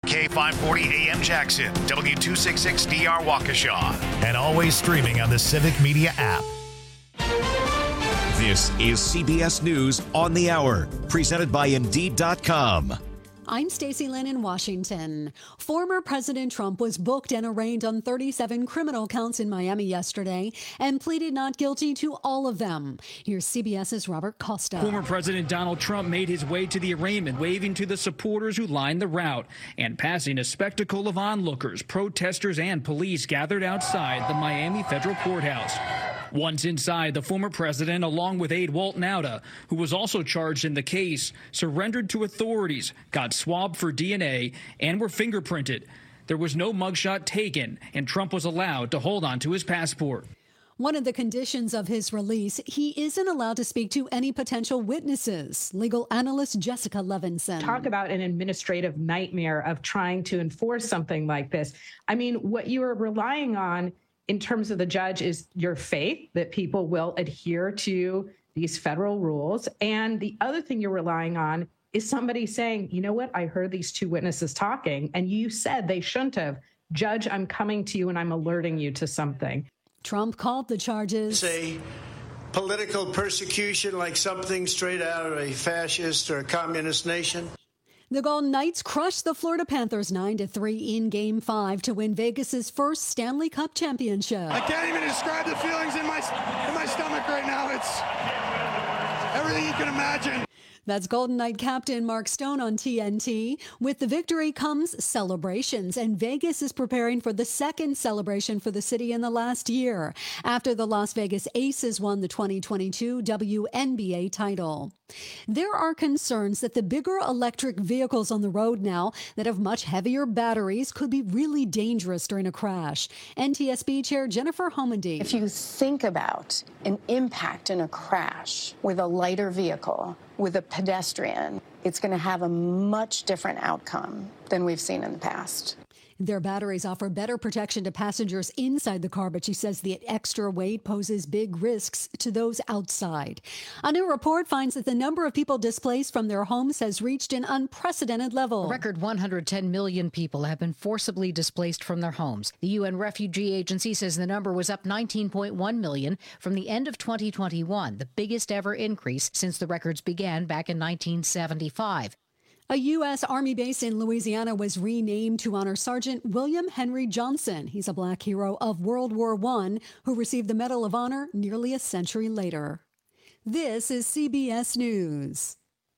K540 AM Jackson, W266DR Waukesha, and always streaming on the Civic Media app. This is CBS News on the Hour, presented by Indeed.com. I'm Stacey Lynn in Washington. Former President Trump was booked and arraigned on 37 criminal counts in Miami yesterday and pleaded not guilty to all of them. Here's CBS's Robert Costa. Former President Donald Trump made his way to the arraignment, waving to the supporters who lined the route and passing a spectacle of onlookers, protesters, and police gathered outside the Miami Federal Courthouse. Once inside, the former president, along with aide Walt Nauta, who was also charged in the case, surrendered to authorities, got swabbed for DNA, and were fingerprinted. There was no mugshot taken, and Trump was allowed to hold on to his passport. One of the conditions of his release, he isn't allowed to speak to any potential witnesses. Legal analyst Jessica Levinson. Talk about an administrative nightmare of trying to enforce something like this. I mean, what you are relying on in terms of the judge is your faith that people will adhere to these federal rules. And the other thing you're relying on is somebody saying, you know what, I heard these two witnesses talking and you said they shouldn't have. Judge, I'm coming to you and I'm alerting you to something. Trump called the charges a political persecution, like something straight out of a fascist or a communist nation. The Golden Knights crushed the Florida Panthers 9-3 in Game 5 to win Vegas's first Stanley Cup championship. I can't even describe the feelings in my stomach right now. It's everything you can imagine. That's Golden Knight captain Mark Stone on TNT. With the victory comes celebrations, and Vegas is preparing for the second celebration for the city in the last year, after the Las Vegas Aces won the 2022 WNBA title. There are concerns that the bigger electric vehicles on the road now that have much heavier batteries could be really dangerous during a crash. NTSB Chair Jennifer Homendy. If you think about an impact in a crash with a lighter vehicle, with a pedestrian, it's going to have a much different outcome than we've seen in the past. Their batteries offer better protection to passengers inside the car, but she says the extra weight poses big risks to those outside. A new report finds that the number of people displaced from their homes has reached an unprecedented level. A record 110 million people have been forcibly displaced from their homes. The UN Refugee Agency says the number was up 19.1 million from the end of 2021, the biggest ever increase since the records began back in 1975. A U.S. Army base in Louisiana was renamed to honor Sergeant William Henry Johnson. He's a black hero of World War I who received the Medal of Honor nearly a century later. This is CBS News.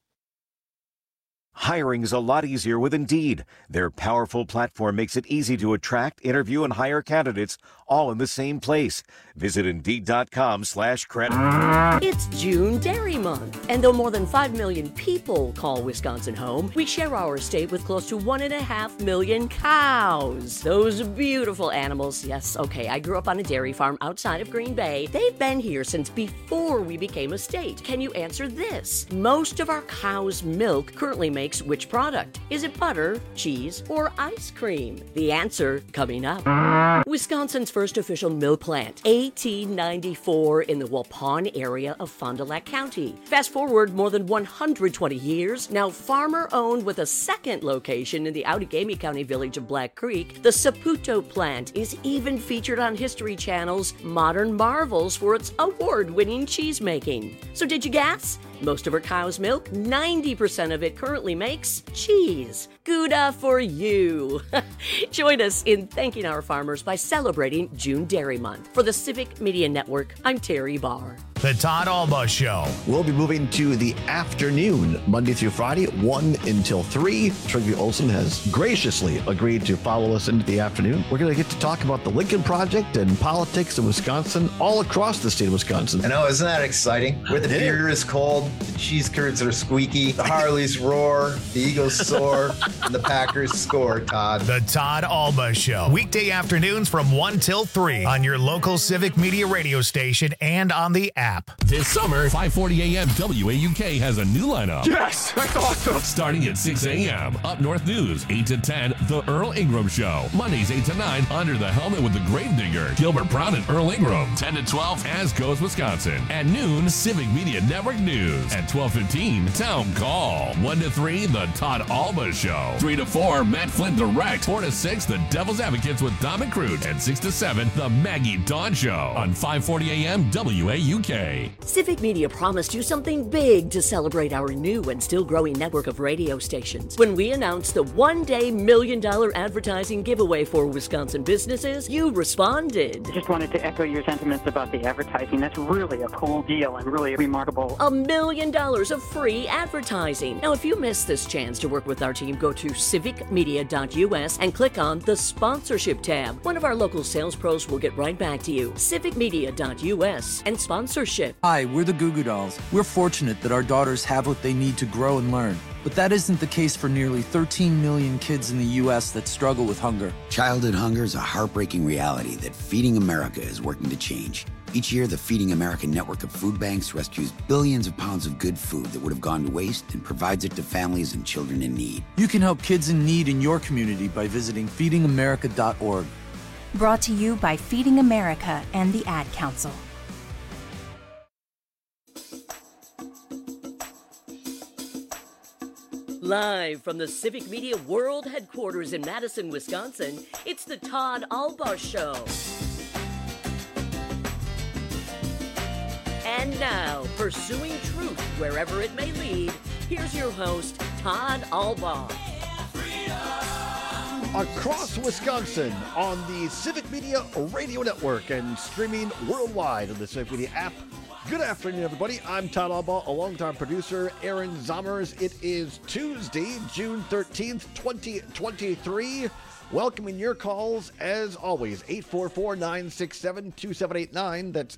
Hiring is a lot easier with Indeed. Their powerful platform makes it easy to attract, interview, and hire candidates all in the same place. Visit Indeed.com/credit. It's June Dairy Month, and though more than 5 million people call Wisconsin home, we share our state with close to 1.5 million cows. Those beautiful animals. Yes, okay, I grew up on a dairy farm outside of Green Bay. They've been here since before we became a state. Can you answer this? Most of our cows' milk currently makes which product? Is it butter, cheese, or ice cream? The answer coming up. Wisconsin's first official milk plant, 1894, in the Waupun area of Fond du Lac County. Fast forward more than 120 years, now farmer-owned with a second location in the Outagamie County village of Black Creek, the Saputo plant is even featured on History Channel's Modern Marvels for its award-winning cheese making. So did you guess? Most of our cow's milk, 90% of it currently makes cheese. Gouda for you. Join us in thanking our farmers by celebrating June Dairy Month. For the Civic Media Network, I'm Terry Barr. The Todd Alba Show. We'll be moving to the afternoon, Monday through Friday, 1 until 3. Trigger Olson has graciously agreed to follow us into the afternoon. We're going to get to talk about the Lincoln Project and politics in Wisconsin, all across the state of Wisconsin. I know, isn't that exciting? Where the beer is cold, the cheese curds are squeaky, the Harleys roar, the Eagles soar, and the Packers score, Todd. The Todd Alba Show. Weekday afternoons from 1 till 3 on your local Civic Media radio station and on the app. app. This summer, 5:40 a.m. WAUK has a new lineup. Yes, that's awesome. Starting at 6 a.m. Up North News, 8 to 10, The Earl Ingram Show. Mondays, 8 to 9, Under the Helmet with the Gravedigger, Gilbert Brown and Earl Ingram. 10 to 12, As Goes Wisconsin. At noon, Civic Media Network News. At 12:15, Town Call. 1 to 3, The Todd Alba Show. 3 to 4, Matt Flynn Direct. 4 to 6, The Devil's Advocates with Dom and Crude. And 6 to 7, The Maggie Dawn Show on 5:40 a.m. WAUK. Civic Media promised you something big to celebrate our new and still growing network of radio stations. When we announced the one-day $1 million advertising giveaway for Wisconsin businesses, you responded. I just wanted to echo your sentiments about the advertising. That's really a cool deal and really remarkable. $1 million of free advertising. Now, if you missed this chance to work with our team, go to civicmedia.us and click on the sponsorship tab. One of our local sales pros will get right back to you. civicmedia.us and sponsorship. Hi, we're the Goo Goo Dolls. We're fortunate that our daughters have what they need to grow and learn. But that isn't the case for nearly 13 million kids in the U.S. that struggle with hunger. Childhood hunger is a heartbreaking reality that Feeding America is working to change. Each year, the Feeding America network of food banks rescues billions of pounds of good food that would have gone to waste and provides it to families and children in need. You can help kids in need in your community by visiting feedingamerica.org. Brought to you by Feeding America and the Ad Council. Live from the Civic Media World Headquarters in Madison, Wisconsin, it's the Todd Alba Show. And now, pursuing truth wherever it may lead, here's your host, Todd Alba. Across Wisconsin on the Civic Media Radio Network and streaming worldwide on the Civic Media app. Good afternoon, everybody. I'm Todd Alba, along-time producer Aaron Zommers. It is Tuesday, June 13th, 2023. Welcoming your calls, as always, 844-967-2789. That's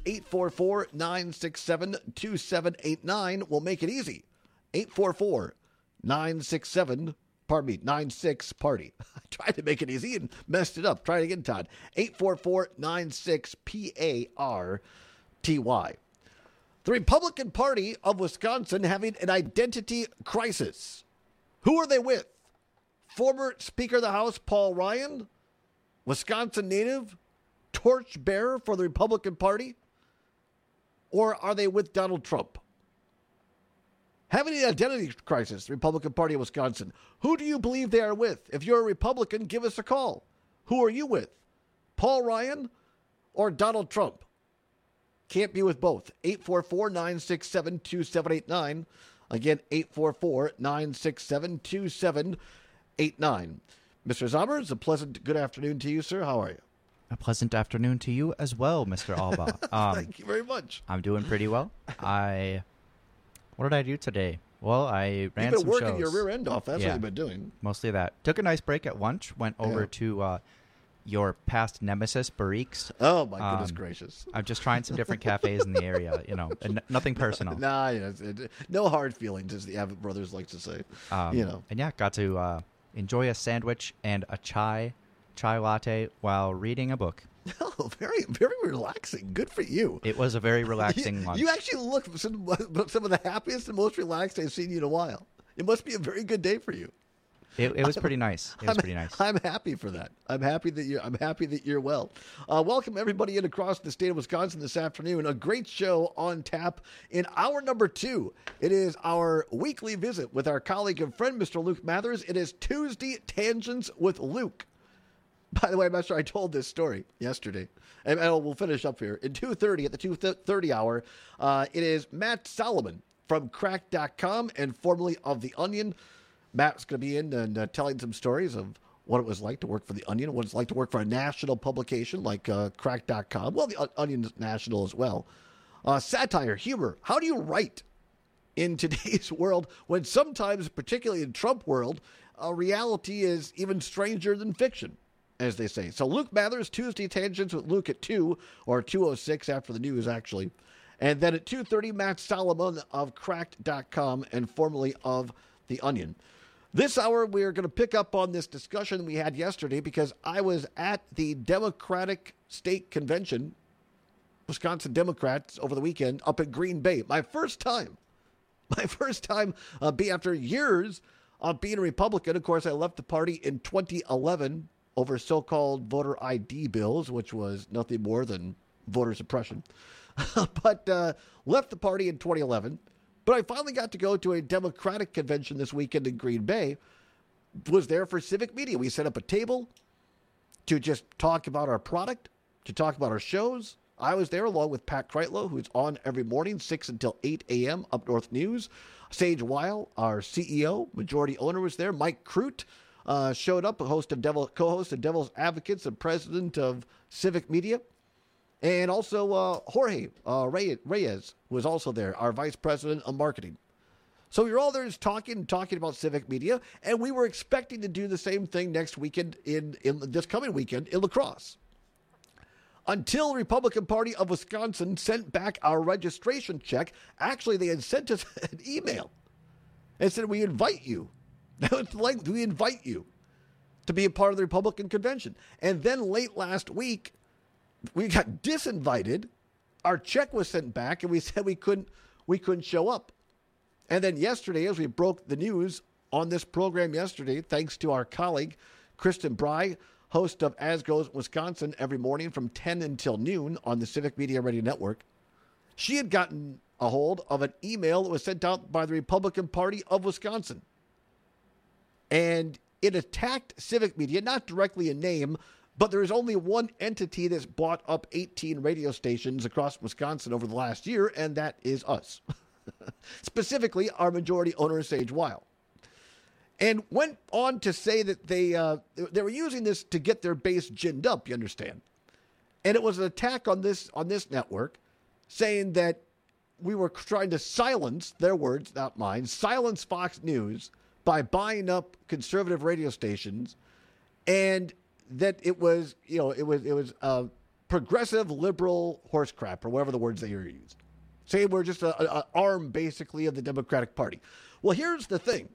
844-967-2789. We'll make it easy. 844-967-96-party. I tried to make it easy and messed it up. Try it again, Todd. 844-96-PARTY. The Republican Party of Wisconsin having an identity crisis. Who are they with? Former Speaker of the House Paul Ryan, Wisconsin native, torchbearer for the Republican Party? Or are they with Donald Trump? Having an identity crisis, the Republican Party of Wisconsin. Who do you believe they are with? If you're a Republican, give us a call. Who are you with? Paul Ryan or Donald Trump? Can't be with both. 844-967-2789. Again, 844-967-2789. Mr. Zommers, a pleasant good afternoon to you, sir. How are you? A pleasant afternoon to you as well, Mr. Alba. Thank you very much. I'm doing pretty well. What did I do today? Well, I ran some shows. You've been working your rear end off. That's what you've been doing. Mostly that. Took a nice break at lunch. Went over to your past nemesis, Barrique's. Oh, my goodness gracious. I'm just trying some different cafes in the area, and nothing personal. No hard feelings, as the Abbott brothers like to say. And got to enjoy a sandwich and a chai latte while reading a book. Oh, very, very relaxing. Good for you. It was a very relaxing lunch. You actually look some of the happiest and most relaxed I've seen you in a while. It must be a very good day for you. It was pretty nice. It was pretty nice. I'm happy for that. I'm happy that you're well. Welcome everybody in across the state of Wisconsin this afternoon. A great show on tap in hour number 2. It is our weekly visit with our colleague and friend, Mr. Luke Mathers. It is Tuesday Tangents with Luke. By the way, I'm not sure I told this story yesterday. And we'll finish up here. At 2:30, at the 2:30 hour, it is Matt Solomon from Cracked.com and formerly of The Onion. Matt's going to be in and telling some stories of what it was like to work for The Onion, what it's like to work for a national publication like Cracked.com. Well, The Onion's national as well. Satire, humor. How do you write in today's world when sometimes, particularly in Trump world, reality is even stranger than fiction, as they say. So Luke Mathers, Tuesday Tangents with Luke at 2, or 2:06 after the news, actually. And then at 2:30, Matt Solomon of Cracked.com and formerly of The Onion. This hour, we're going to pick up on this discussion we had yesterday because I was at the Democratic State Convention Wisconsin Democrats over the weekend up at Green Bay. My first time after years of being a Republican. Of course, I left the party in 2011 over so-called voter ID bills, which was nothing more than voter suppression. But left the party in 2011. But I finally got to go to a Democratic convention this weekend in Green Bay. Was there for Civic Media. We set up a table to just talk about our product, to talk about our shows. I was there along with Pat Kreitlow, who's on every morning, 6 until 8 a.m., Up North News. Sage Weil, our CEO, majority owner, was there. Mike Crute showed up, co-host of Devil's Advocates and president of Civic Media. And also Jorge Reyes was also there, our vice president of marketing. So we were all there just talking about Civic Media, and we were expecting to do the same thing next weekend in this coming weekend in La Crosse. Until the Republican Party of Wisconsin sent back our registration check. Actually, they had sent us an email and said, we invite you. We invite you to be a part of the Republican convention. And then late last week, we got disinvited. Our check was sent back, and we said we couldn't show up. And then yesterday, as we broke the news on this program yesterday, thanks to our colleague, Kristen Bry, host of As Goes Wisconsin every morning from 10 until noon on the Civic Media Radio Network, she had gotten a hold of an email that was sent out by the Republican Party of Wisconsin. And it attacked Civic Media, not directly in name, but there is only one entity that's bought up 18 radio stations across Wisconsin over the last year, and that is us. Specifically, our majority owner, Sage Weil. And went on to say that they were using this to get their base ginned up, you understand. And it was an attack on this network, saying that we were trying to silence, their words, not mine, silence Fox News by buying up conservative radio stations, and that it was progressive liberal horse crap, or whatever the words they were used. Saying we're just an arm, basically, of the Democratic Party. Well, here's the thing.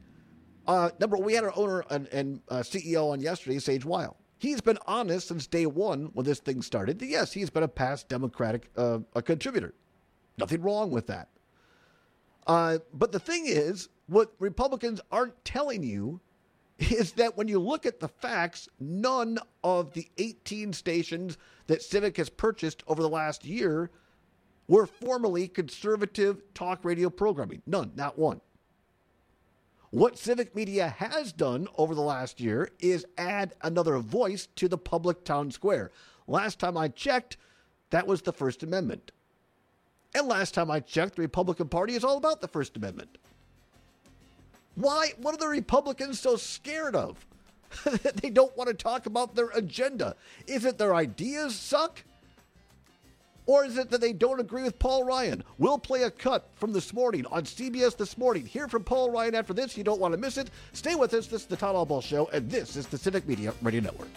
We had our owner and CEO on yesterday, Sage Weil. He's been honest since day one when this thing started. Yes, he's been a past Democratic contributor. Nothing wrong with that. But the thing is, what Republicans aren't telling you is that when you look at the facts, none of the 18 stations that Civic has purchased over the last year were formerly conservative talk radio programming. None, not one. What Civic Media has done over the last year is add another voice to the public town square. Last time I checked, that was the First Amendment. And last time I checked, the Republican Party is all about the First Amendment. Why? What are the Republicans so scared of? That they don't want to talk about their agenda? Is it their ideas suck? Or is it that they don't agree with Paul Ryan? We'll play a cut from this morning on CBS This Morning. Hear from Paul Ryan after this. You don't want to miss it. Stay with us. This is the Todd Albaugh Show, and this is the Civic Media Radio Network.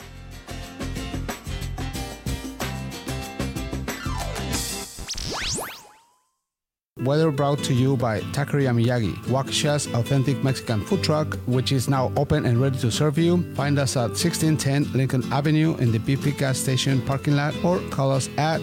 Weather brought to you by Taqueria Miyagi, Waukesha's authentic Mexican food truck, which is now open and ready to serve you. Find us at 1610 Lincoln Avenue in the BP gas station parking lot, or call us at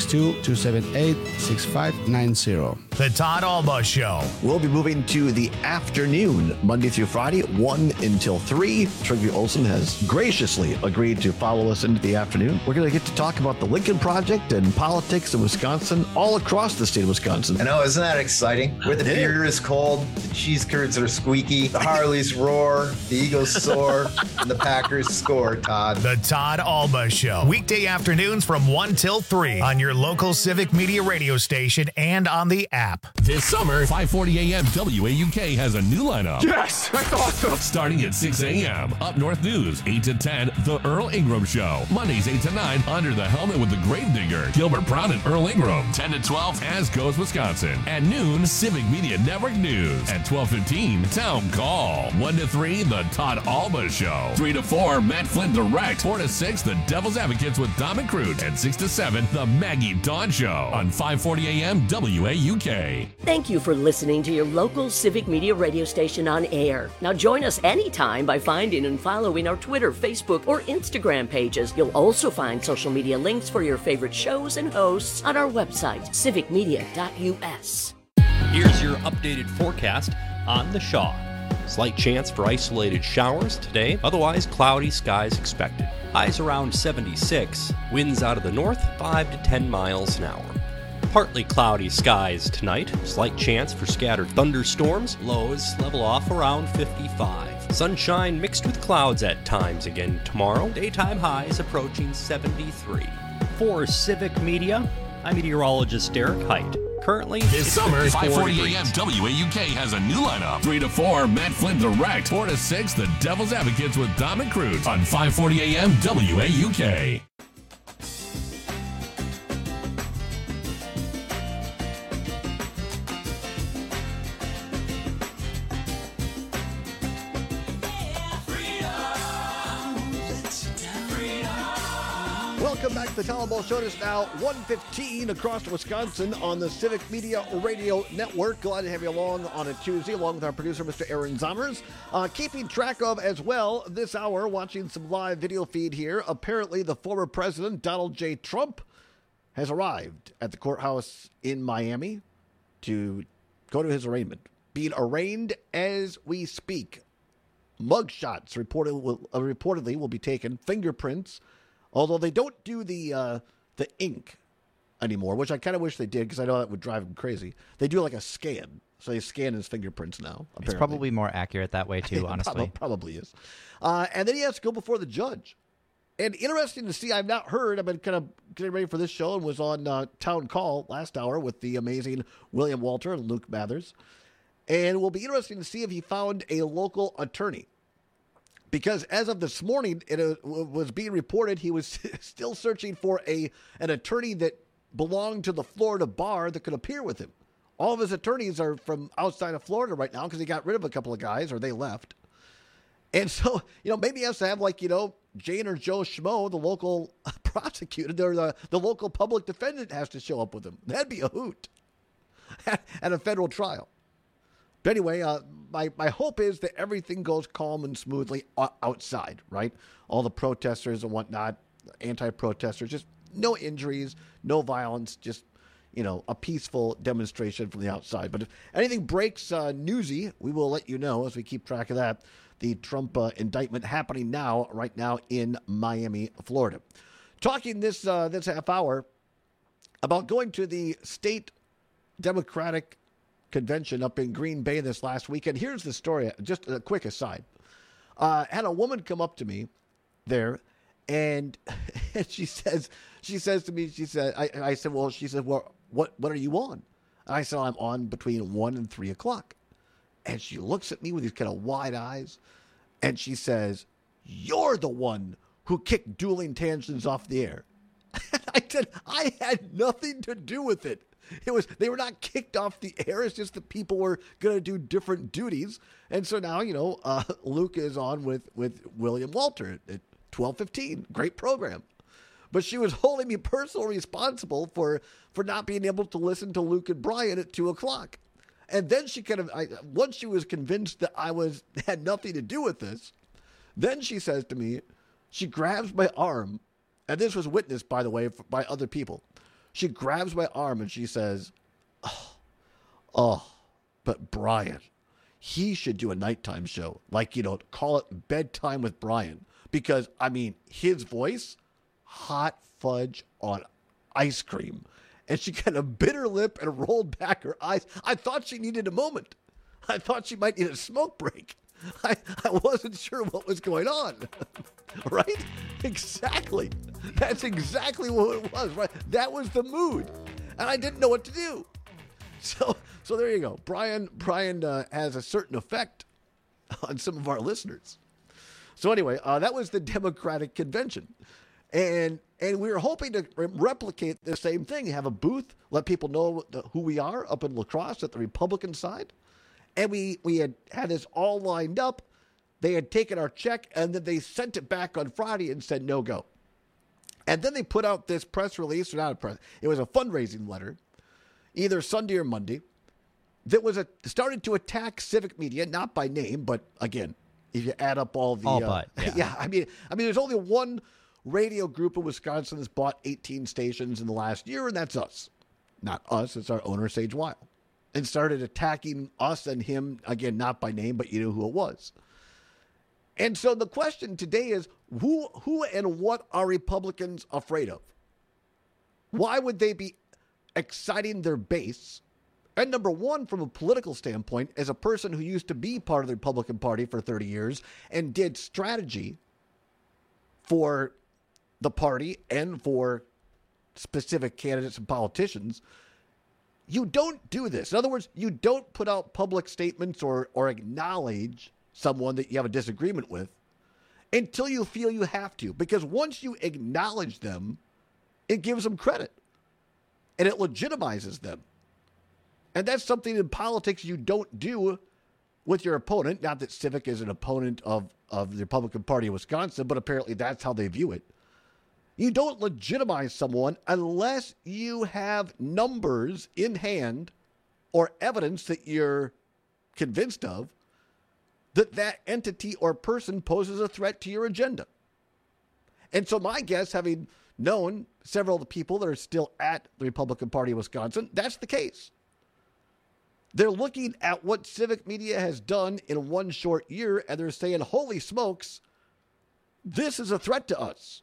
262-278-6590. The Todd Albaugh Show. We'll be moving to the afternoon, Monday through Friday, 1 until 3. Trygve Olsen has graciously agreed to follow us into the afternoon. We're going to get to talk about the Lincoln Project and politics in Wisconsin, all across the state of Wisconsin. I know, isn't that exciting? Where the beer is cold, the cheese curds are squeaky, the Harleys roar, the Eagles soar, and the Packers score, Todd. The Todd Albaugh Show. Weekday afternoons from 1 till 3 on your local Civic Media radio station and on the app. This summer, 540 AM WAUK has a new lineup. Yes, that's awesome. Starting at 6 a.m. Up North News, 8 to 10, The Earl Ingram Show. Mondays, 8 to 9, Under the Helmet with the Gravedigger, Gilbert Brown and Earl Ingram. 10 to 12, As Goes Wisconsin. At noon, Civic Media Network News. At 12:15, Town Call. 1 to 3, The Todd Alba Show. 3 to 4, Matt Flynn Direct. 4 to 6, The Devil's Advocates with Dom and Crute. And 6 to 7, The Maggie Dawn Show on 540 AM WAUK. Thank you for listening to your local Civic Media radio station on air. Now join us anytime by finding and following our Twitter, Facebook, or Instagram pages. You'll also find social media links for your favorite shows and hosts on our website, civicmedia.us. Here's your updated forecast on the Shaw. Slight chance for isolated showers today, otherwise cloudy skies expected. Highs around 76, winds out of the north 5 to 10 miles an hour. Partly cloudy skies tonight, slight chance for scattered thunderstorms, lows level off around 55. Sunshine mixed with clouds at times again tomorrow, daytime highs approaching 73. For Civic Media, I'm meteorologist Derek Height. Currently, this summer, 540 AM WAUK has a new lineup. 3 to 4, Matt Flynn Direct. 4 to 6, The Devil's Advocates with Dom and Crute on 540 AM WAUK. Welcome back to the Town Ball Show. It's now 1:15 across Wisconsin on the Civic Media Radio Network. Glad to have you along on a Tuesday, along with our producer, Mr. Aaron Zommers. Keeping track of as well this hour, watching some live video feed here. Apparently, the former president, Donald J. Trump, has arrived at the courthouse in Miami to go to his arraignment. Being arraigned as we speak. Mugshots reportedly will be taken. Fingerprints. Although they don't do the ink anymore, which I kind of wish they did because I know that would drive him crazy. They do like a scan. So they scan his fingerprints now, apparently. It's probably more accurate that way, too, honestly. Probably is. And then he has to go before the judge. And interesting to see, I've not heard. I've been kind of getting ready for this show and was on Town Call last hour with the amazing William Walter and Luke Mathers. And it will be interesting to see if he found a local attorney. Because as of this morning, it was being reported he was still searching for an attorney that belonged to the Florida bar that could appear with him. All of his attorneys are from outside of Florida right now because he got rid of a couple of guys or they left. And so, maybe he has to have Jane or Joe Schmo, the local prosecutor, or the local public defendant has to show up with him. That'd be a hoot at a federal trial. But anyway, my hope is that everything goes calm and smoothly outside, right? All the protesters and whatnot, anti-protesters, just no injuries, no violence, just, a peaceful demonstration from the outside. But if anything breaks newsy, we will let you know as we keep track of that. The Trump indictment happening right now in Miami, Florida. Talking this half hour about going to the state Democratic convention up in Green Bay this last weekend. Here's the story, just a quick aside. Had a woman come up to me there, and she says to me, I said, well, what are you on? And I said, I'm on between 1 and 3 o'clock. And she looks at me with these kind of wide eyes, and she says, you're the one who kicked Dueling Tansions off the air. I said, I had nothing to do with it. They were not kicked off the air. It's just that people were going to do different duties. And so now, Luke is on with William Walter at 12:15. Great program. But she was holding me personally responsible for not being able to listen to Luke and Brian at 2 o'clock. And then she once she was convinced that I had nothing to do with this, then she says to me, she grabs my arm, and this was witnessed, by the way, by other people. She grabs my arm and she says, but Brian, he should do a nighttime show. Call it Bedtime with Brian. Because, his voice, hot fudge on ice cream. And she kind of bit her lip and rolled back her eyes. I thought she needed a moment. I thought she might need a smoke break. I wasn't sure what was going on. Right? Exactly. That's exactly what it was. Right? That was the mood. And I didn't know what to do. So there you go. Brian has a certain effect on some of our listeners. So anyway, that was the Democratic convention. And And we were hoping to replicate the same thing. Have a booth, let people know who we are up in La Crosse at the Republican side. And we had this all lined up. They had taken our check, and then they sent it back on Friday and said no go. And then they put out this press release, or not a press, it was a fundraising letter, either Sunday or Monday, that was started to attack civic media, not by name, but again, if you add up all the... I mean, there's only one radio group in Wisconsin that's bought 18 stations in the last year, and that's us. Not us, it's our owner, Sage Weil. And started attacking us and him, again, not by name, but you know who it was. And so the question today is, who and what are Republicans afraid of? Why would they be exciting their base? And number one, from a political standpoint, as a person who used to be part of the Republican Party for 30 years and did strategy for the party and for specific candidates and politicians, you don't do this. In other words, you don't put out public statements or acknowledge someone that you have a disagreement with until you feel you have to. Because once you acknowledge them, it gives them credit and it legitimizes them. And that's something in politics you don't do with your opponent. Not that Civic is an opponent of the Republican Party of Wisconsin, but apparently that's how they view it. You don't legitimize someone unless you have numbers in hand or evidence that you're convinced of that entity or person poses a threat to your agenda. And so my guess, having known several of the people that are still at the Republican Party of Wisconsin, that's the case. They're looking at what civic media has done in one short year, and they're saying, holy smokes, this is a threat to us.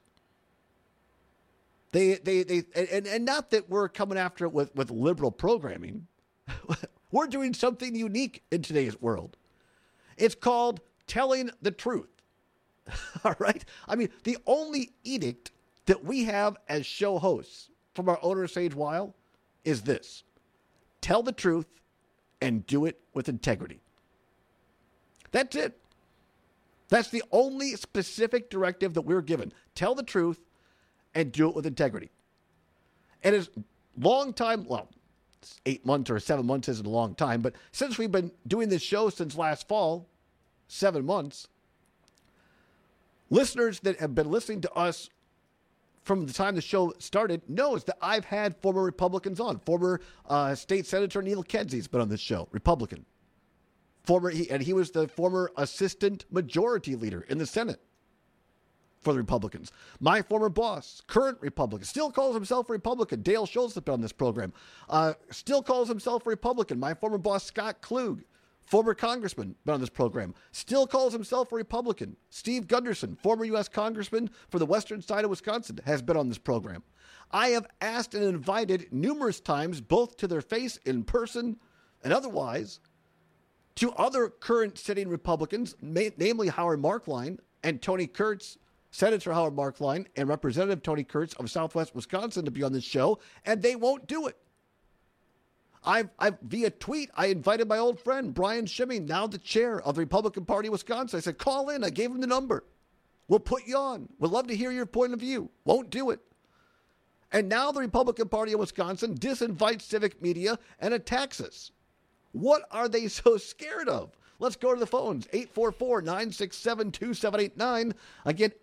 And not that we're coming after it with liberal programming. We're doing something unique in today's world. It's called telling the truth. All right? I mean, the only edict that we have as show hosts from our owner, Sage Weil, is this: tell the truth and do it with integrity. That's it. That's the only specific directive that we're given. Tell the truth and do it with integrity. And as long time, well, 8 months or 7 months isn't a long time, but since we've been doing this show since last fall, 7 months, listeners that have been listening to us from the time the show started knows that I've had former Republicans on. Former State Senator Neil Kedzie has been on this show, Republican. He was the former assistant majority leader in the Senate for the Republicans. My former boss, current Republican, still calls himself a Republican. Dale Schultz has been on this program. Still calls himself a Republican. My former boss, Scott Klug, former congressman, been on this program, still calls himself a Republican. Steve Gunderson, former U.S. congressman for the western side of Wisconsin, has been on this program. I have asked and invited numerous times, both to their face in person and otherwise, to other current sitting Republicans, namely Howard Marklein and Tony Kurtz, Senator Howard Marklein and Representative Tony Kurtz of Southwest Wisconsin, to be on this show, and they won't do it. I via tweet, I invited my old friend, Brian Schimming, now the chair of the Republican Party of Wisconsin. I said, call in. I gave him the number. We'll put you on. We'd love to hear your point of view. Won't do it. And now the Republican Party of Wisconsin disinvites civic media and attacks us. What are they so scared of? Let's go to the phones. 844-967-2789. Again,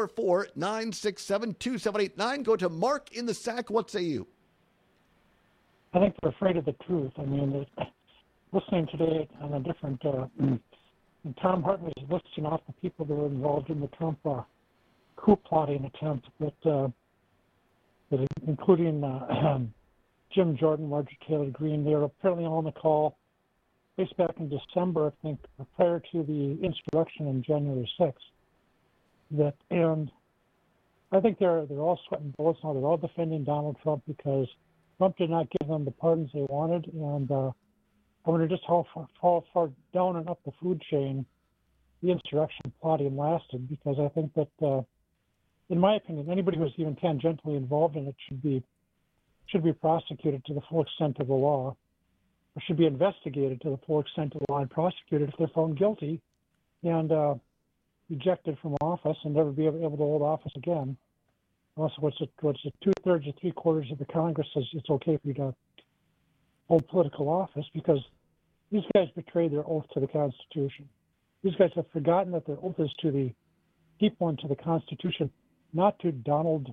844-967-2789. Go to Mark in the Sack. What say you? I think they're afraid of the truth. I mean, listening today on a different, Tom Hartman is listing off the people that were involved in the Trump coup plotting attempt, including Jim Jordan, Marjorie Taylor Greene. They were apparently on the call based back in December, I think, prior to the insurrection on January 6th. And I think they're all sweating bullets now. They're all defending Donald Trump because Trump did not give them the pardons they wanted, and I wonder just how far down and up the food chain the insurrection plotting lasted, because I think that, in my opinion, anybody who's even tangentially involved in it should be prosecuted to the full extent of the law, or should be investigated to the full extent of the law and prosecuted if they're found guilty and ejected from office and never be able to hold office again. Also, what's it? 2/3 or 3/4 of the Congress says it's okay for you to hold political office because these guys betrayed their oath to the Constitution. These guys have forgotten that their oath is to the people and to the Constitution, not to Donald,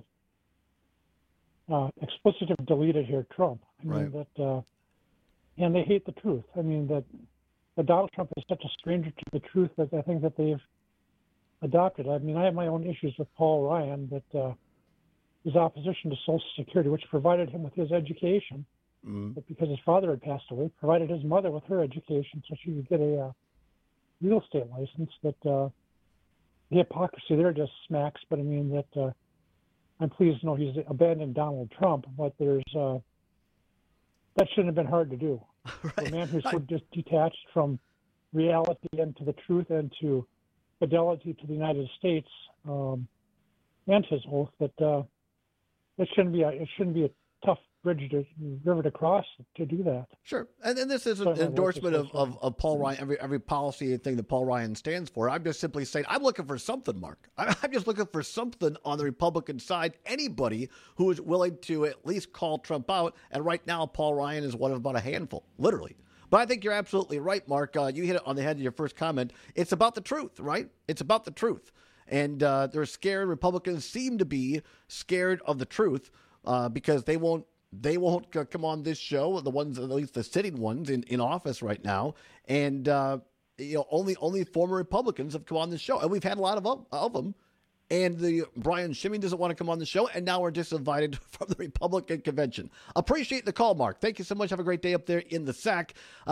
explicit deleted here, Trump. I mean, that, and they hate the truth. I mean, that Donald Trump is such a stranger to the truth that I think that they've adopted. I mean, I have my own issues with Paul Ryan, that his opposition to Social Security, which provided him with his education, but because his father had passed away, provided his mother with her education so she could get a real estate license. That the hypocrisy there just smacks. But I mean that I'm pleased to know he's abandoned Donald Trump, but there's that shouldn't have been hard to do. A man who's so just detached from reality and to the truth and to fidelity to the United States and his oath, that it shouldn't be a tough river to cross to do that. Sure, and this is an endorsement of Paul Ryan, every policy thing that Paul Ryan stands for. I'm just simply saying I'm looking for something, Mark. I'm just looking for something on the Republican side. Anybody who is willing to at least call Trump out, and right now Paul Ryan is one of about a handful, literally. But I think you're absolutely right, Mark. You hit it on the head in your first comment. It's about the truth, right? It's about the truth. And they're scared. Republicans seem to be scared of the truth because they won't come on this show, the ones, at least the sitting ones in office right now. And, only former Republicans have come on the show. And we've had a lot of them. And the Brian Schimming doesn't want to come on the show. And now we're disinvited from the Republican convention. Appreciate the call, Mark. Thank you so much. Have a great day up there in the SAC.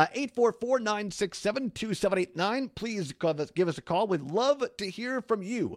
844-967-2789. Please give us a call. We'd love to hear from you.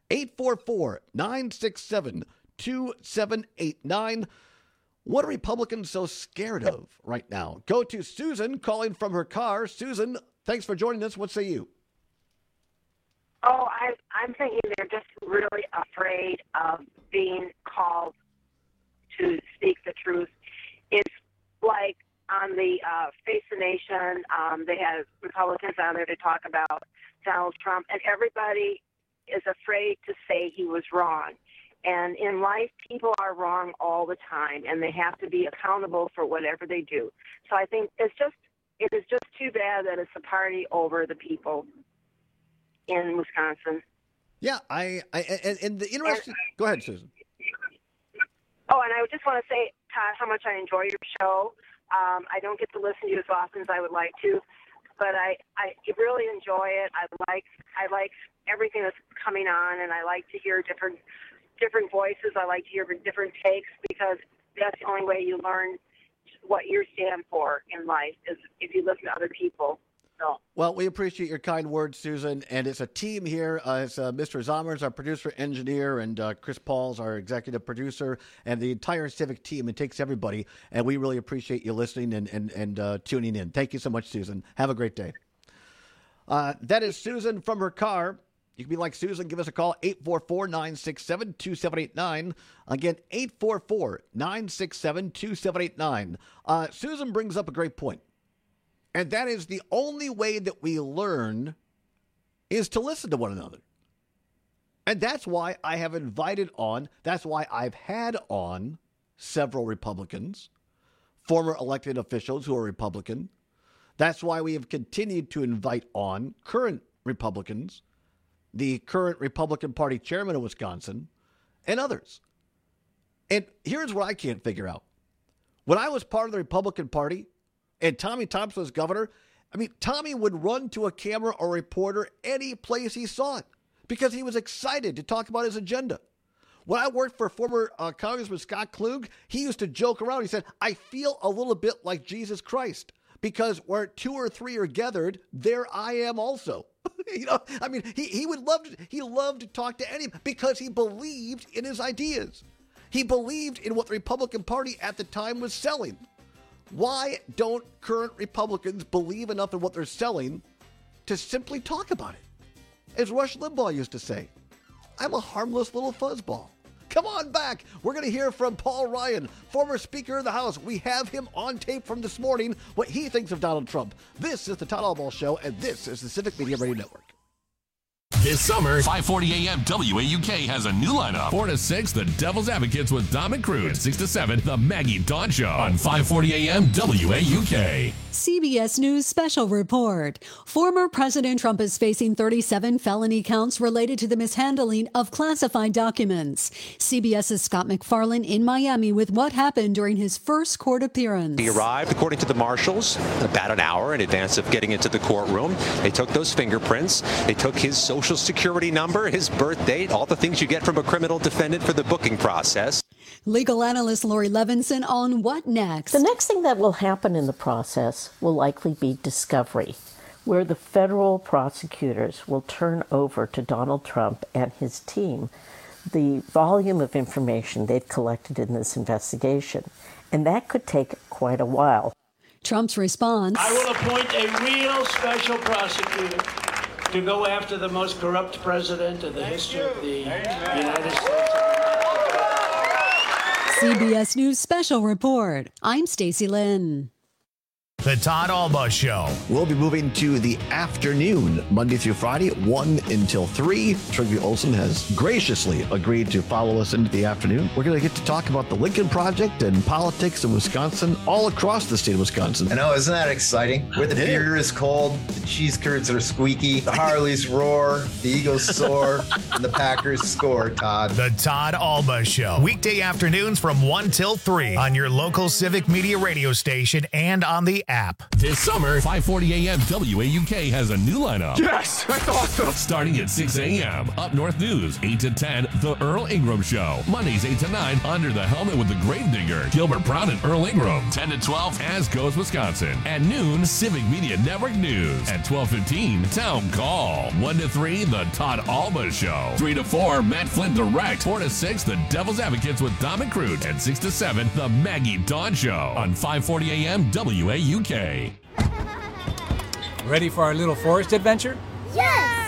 844-967-2789. What are Republicans so scared of right now? Go to Susan calling from her car. Susan, thanks for joining us. What say you? Oh, I'm thinking they're just really afraid of being called to speak the truth. It's like on the Face the Nation, they had Republicans on there to talk about Donald Trump, and everybody is afraid to say he was wrong. And in life, people are wrong all the time, and they have to be accountable for whatever they do. So I think it is just too bad that it's a party over the people in Wisconsin. Yeah, and the interesting. Go ahead, Susan. Oh, and I just want to say, Todd, how much I enjoy your show. I don't get to listen to you as often as I would like to, but I really enjoy it. I like everything that's coming on, and I like to hear different voices. I like to hear different takes because that's the only way you learn what you stand for in life is if you listen to other people. So. Well, we appreciate your kind words, Susan, and it's a team here. It's Mr. Zommers, our producer engineer, and Chris Paul's our executive producer, and the entire Civic team. It takes everybody, and we really appreciate you listening and tuning in. Thank you so much, Susan. Have a great day. That is Susan from her car. You can be like Susan. Give us a call, 844-967-2789. Again, 844-967-2789. Susan brings up a great point. And that is the only way that we learn is to listen to one another. And that's why I have that's why I've had on several Republicans, former elected officials who are Republican. That's why we have continued to invite on current Republicans, the current Republican Party chairman of Wisconsin, and others. And here's what I can't figure out. When I was part of the Republican Party and Tommy Thompson was governor, Tommy would run to a camera or reporter any place he saw it because he was excited to talk about his agenda. When I worked for former Congressman Scott Klug, he used to joke around. He said, I feel a little bit like Jesus Christ because where 2 or 3 are gathered, there I am also. He loved to talk to anyone because he believed in his ideas. He believed in what the Republican Party at the time was selling. Why don't current Republicans believe enough in what they're selling to simply talk about it? As Rush Limbaugh used to say, I'm a harmless little fuzzball. Come on back. We're going to hear from Paul Ryan, former Speaker of the House. We have him on tape from this morning, what he thinks of Donald Trump. This is the Todd Albaugh Show, and this is the Civic Media Radio Network. This summer, 5:40 a.m. WAUK has a new lineup. 4 to 6, The Devil's Advocates with Dom and Crude. And 6 to 7, The Maggie Dawn Show on 5:40 a.m. WAUK. CBS News Special Report. Former President Trump is facing 37 felony counts related to the mishandling of classified documents. CBS's Scott McFarlane in Miami with what happened during his first court appearance. He arrived, according to the marshals, about an hour in advance of getting into the courtroom. They took those fingerprints. They took his social security number, his birth date, all the things you get from a criminal defendant for the booking process. Legal analyst Lori Levinson on what next. The next thing that will happen in the process will likely be discovery, where the federal prosecutors will turn over to Donald Trump and his team the volume of information they've collected in this investigation. And that could take quite a while. Trump's response: I will appoint a real special prosecutor to go after the most corrupt president in the history of the United States. CBS News Special Report. I'm Stacey Lynn. The Todd Alba Show. We'll be moving to the afternoon, Monday through Friday, 1 until 3. Trygve Olsen has graciously agreed to follow us into the afternoon. We're going to get to talk about the Lincoln Project and politics in Wisconsin, all across the state of Wisconsin. I know, isn't that exciting? Where the beer is cold, the cheese curds are squeaky, the Harleys roar, the Eagles soar, and the Packers score, Todd. The Todd Alba Show. Weekday afternoons from 1 till 3 on your local Civic Media radio station and on the app. This summer, 5:40 a.m. WAUK has a new lineup. Yes, that's awesome. Starting at 6 a.m. Up North News, 8 to 10, The Earl Ingram Show. Mondays, 8 to 9, Under the Helmet with the Gravedigger, Gilbert Brown and Earl Ingram. 10 to 12, As Goes Wisconsin. At noon, Civic Media Network News. At 12:15, Town Call. 1 to 3, The Todd Alba Show. 3 to 4, Matt Flynn Direct. 4 to 6, The Devil's Advocates with Dom and Crude. And 6 to 7, The Maggie Dawn Show on 5:40 a.m. WAUK. Ready for our little forest adventure? Yes!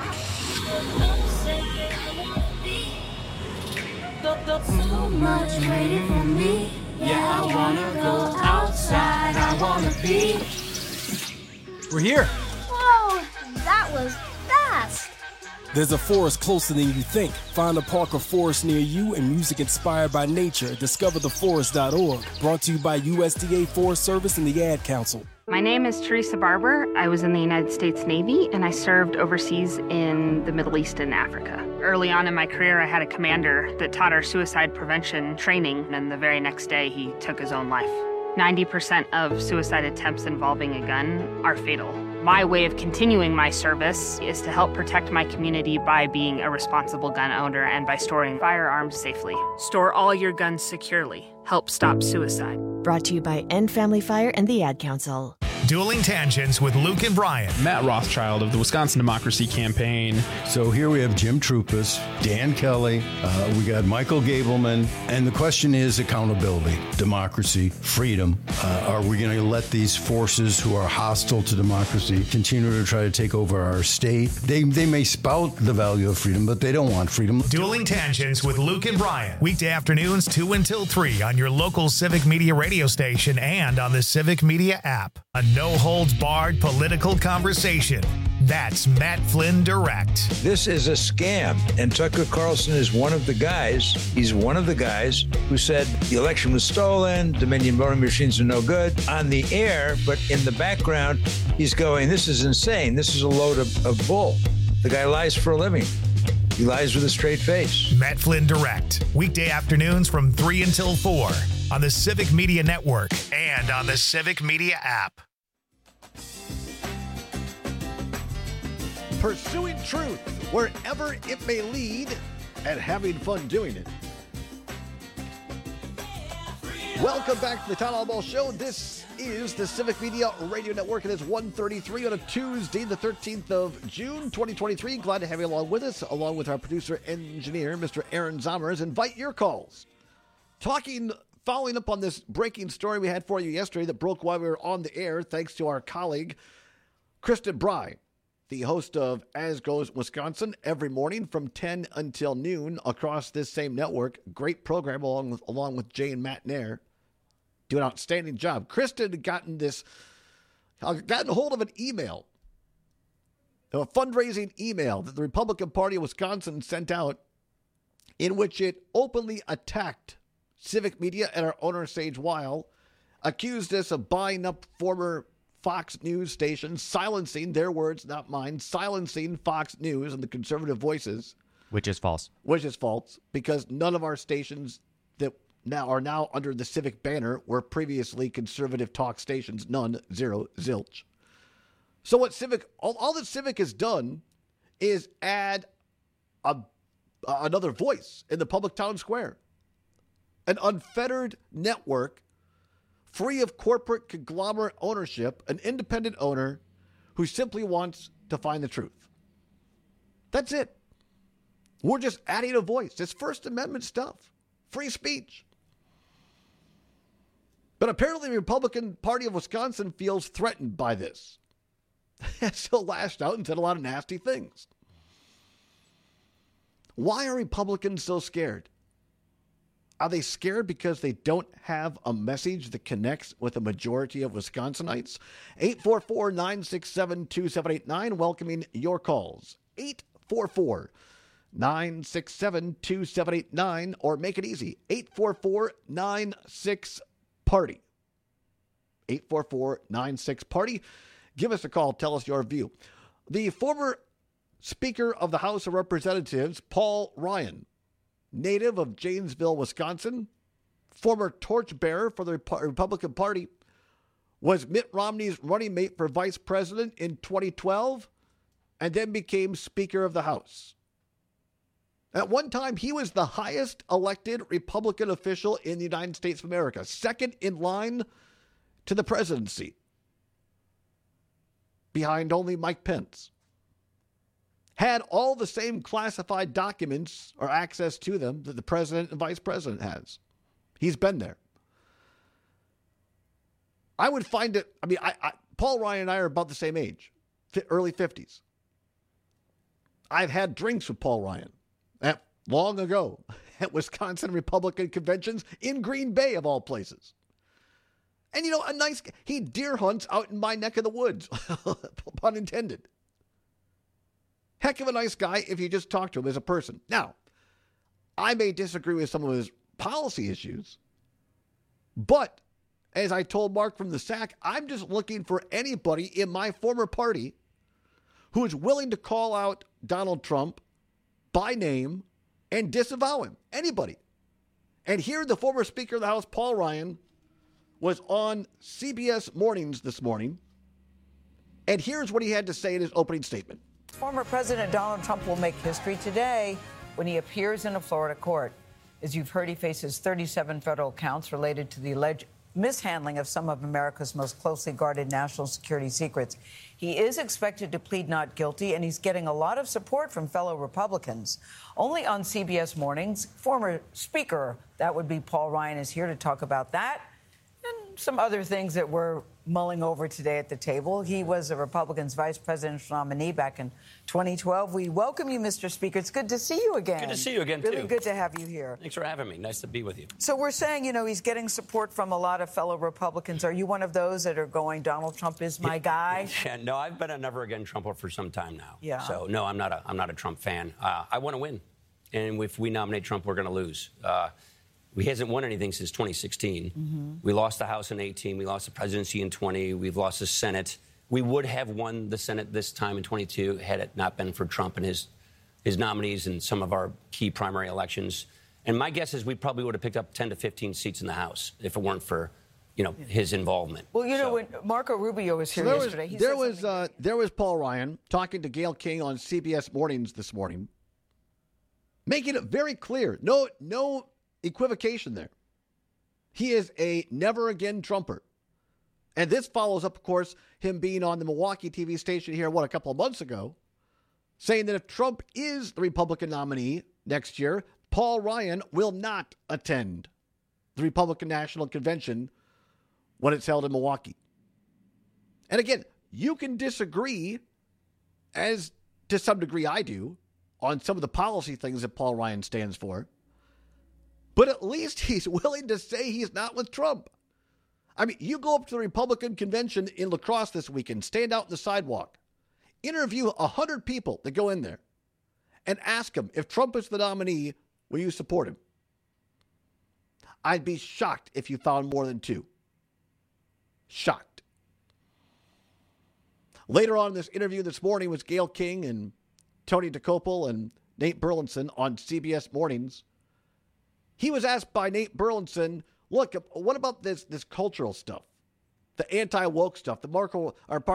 So much waiting for me. Yeah, I wanna go outside. I wanna be. We're here. Whoa, that was fast. There's a forest closer than you think. Find a park or forest near you and music inspired by nature. DiscoverTheForest.org. Brought to you by USDA Forest Service and the Ad Council. My name is Teresa Barber. I was in the United States Navy and I served overseas in the Middle East and Africa. Early on in my career, I had a commander that taught our suicide prevention training, and the very next day he took his own life. 90% of suicide attempts involving a gun are fatal. My way of continuing my service is to help protect my community by being a responsible gun owner and by storing firearms safely. Store all your guns securely. Help stop suicide. Brought to you by End Family Fire and the Ad Council. Dueling Tangents with Luke and Brian. Matt Rothschild of the Wisconsin Democracy Campaign. So here we have Jim Troupas, Dan Kelly, we got Michael Gableman, and the question is accountability, democracy, freedom. Are we going to let these forces who are hostile to democracy continue to try to take over our state? They may spout the value of freedom, but they don't want freedom. Dueling Tangents with Luke and Brian. Weekday afternoons 2 until 3 on your local Civic Media radio station and on the Civic Media app. A no-holds-barred political conversation. That's Matt Flynn Direct. This is a scam, and Tucker Carlson is one of the guys. He's one of the guys who said the election was stolen, Dominion voting machines are no good on the air, but in the background, he's going, this is insane. This is a load of bull. The guy lies for a living. He lies with a straight face. Matt Flynn Direct. Weekday afternoons from 3 until 4 on the Civic Media Network and on the Civic Media app. Pursuing truth wherever it may lead and having fun doing it. Welcome back to the Todd Alba Show. This is the Civic Media Radio Network. It is 1:33 on a Tuesday, the 13th of June, 2023. Glad to have you along with us, along with our producer engineer, Mr. Aaron Zommers. Invite your calls. Following up on this breaking story we had for you yesterday that broke while we were on the air, thanks to our colleague, Kristen Bry, the host of As Goes Wisconsin, every morning from 10 until noon across this same network. Great program along with Jay and Matt Nair. Do an outstanding job. Kristen had gotten hold of an email a fundraising email that the Republican Party of Wisconsin sent out in which it openly attacked Civic Media and our owner, Sage Weil, accused us of buying up former Fox News stations, silencing, their words, not mine, silencing Fox News and the conservative voices. Which is false. Which is false, because none of our stations that are now under the Civic banner were previously conservative talk stations. None, zero, zilch. So what Civic, all that Civic has done is add another voice in the public town square. An unfettered network, free of corporate conglomerate ownership, an independent owner who simply wants to find the truth. That's it. We're just adding a voice. It's First Amendment stuff. Free speech. But apparently the Republican Party of Wisconsin feels threatened by this. So lashed out and said a lot of nasty things. Why are Republicans so scared? Are they scared because they don't have a message that connects with a majority of Wisconsinites? 844-967-2789, welcoming your calls. 844-967-2789, or make it easy, 844-96-PARTY. 844-96-PARTY. Give us a call. Tell us your view. The former Speaker of the House of Representatives, Paul Ryan, native of Janesville, Wisconsin, former torchbearer for the Republican Party, was Mitt Romney's running mate for vice president in 2012 and then became Speaker of the House. At one time, he was the highest elected Republican official in the United States of America, second in line to the presidency, behind only Mike Pence. Had all the same classified documents or access to them that the president and vice president has. He's been there. I would find it, Paul Ryan and I are about the same age, early 50s. I've had drinks with Paul Ryan long ago at Wisconsin Republican conventions in Green Bay, of all places. And, a nice, he deer hunts out in my neck of the woods, pun intended. Heck of a nice guy if you just talk to him as a person. Now, I may disagree with some of his policy issues, but as I told Mark from the SAC, I'm just looking for anybody in my former party who is willing to call out Donald Trump by name and disavow him. Anybody. And here, the former Speaker of the House, Paul Ryan, was on CBS Mornings this morning, and here's what he had to say in his opening statement. Former President Donald Trump will make history today when he appears in a Florida court. As you've heard, he faces 37 federal counts related to the alleged mishandling of some of America's most closely guarded national security secrets. He is expected to plead not guilty, and he's getting a lot of support from fellow Republicans. Only on CBS Mornings, former Speaker, that would be Paul Ryan, is here to talk about that and some other things that we're mulling over today at the table. He was a Republican's vice presidential nominee back in 2012. We welcome you, Mr. Speaker. It's good to see you again. Good to see you again, really too. Really good to have you here. Thanks for having me. Nice to be with you. So we're saying, he's getting support from a lot of fellow Republicans. Are you one of those that are going, Donald Trump is my guy? Yeah, no, I've been a never again Trumper for some time now. Yeah. So, no, I'm not a Trump fan. I want to win. And if we nominate Trump, we're going to lose. He hasn't won anything since 2016. Mm-hmm. We lost the House in 18. We lost the presidency in 20. We've lost the Senate. We would have won the Senate this time in 22 had it not been for Trump and his nominees in some of our key primary elections. And my guess is we probably would have picked up 10 to 15 seats in the House if it weren't for, his involvement. Well, when Marco Rubio was here yesterday, there was Paul Ryan talking to Gayle King on CBS Mornings this morning, making it very clear. No equivocation there. He is a never again Trumper. And this follows up, of course, him being on the Milwaukee TV station here, a couple of months ago, saying that if Trump is the Republican nominee next year, Paul Ryan will not attend the Republican National Convention when it's held in Milwaukee. And again, you can disagree, as to some degree I do, on some of the policy things that Paul Ryan stands for. But at least he's willing to say he's not with Trump. You go up to the Republican convention in La Crosse this weekend, stand out in the sidewalk. interview 100 people that go in there and ask them, if Trump is the nominee, will you support him? I'd be shocked if you found more than 2. Shocked. Later on in this interview this morning was Gayle King and Tony Dokoupil and Nate Burleson on CBS Mornings. He was asked by Nate Burleson, look, what about this cultural stuff? The anti-woke stuff, the Ron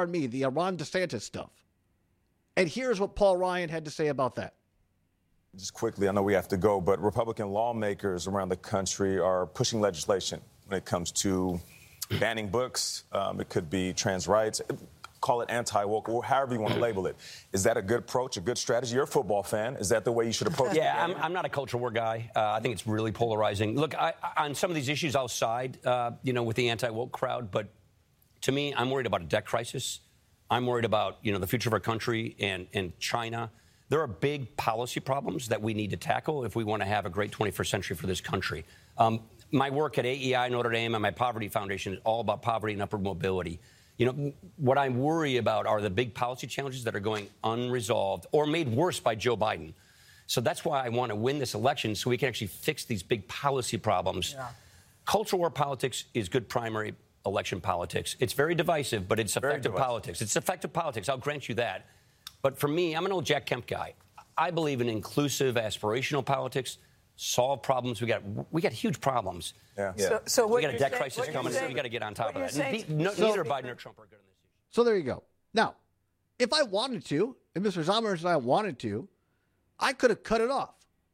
DeSantis stuff. And here's what Paul Ryan had to say about that. Just quickly, I know we have to go, but Republican lawmakers around the country are pushing legislation when it comes to banning books. It could be trans rights. Call it anti-woke, or however you want to label it. Is that a good approach, a good strategy? You're a football fan. Is that the way you should approach it? Yeah, I'm not a culture war guy. I think it's really polarizing. Look, on some of these issues, I'll side, with the anti-woke crowd. But to me, I'm worried about a debt crisis. I'm worried about, the future of our country and China. There are big policy problems that we need to tackle if we want to have a great 21st century for this country. My work at AEI, Notre Dame, and my Poverty Foundation is all about poverty and upward mobility. What I worry about are the big policy challenges that are going unresolved or made worse by Joe Biden. So that's why I want to win this election so we can actually fix these big policy problems. Yeah. Cultural war politics is good primary election politics. It's very divisive, but it's effective politics. It's effective politics. I'll grant you that. But for me, I'm an old Jack Kemp guy. I believe in inclusive, aspirational politics. Solve problems. We got huge problems. Yeah. So we got a debt crisis coming. So we got to get on top of that. Neither Biden or Trump are good on this issue. So there you go. Now, if I wanted to, if Mr. Zommers and I wanted to, I could have cut it off.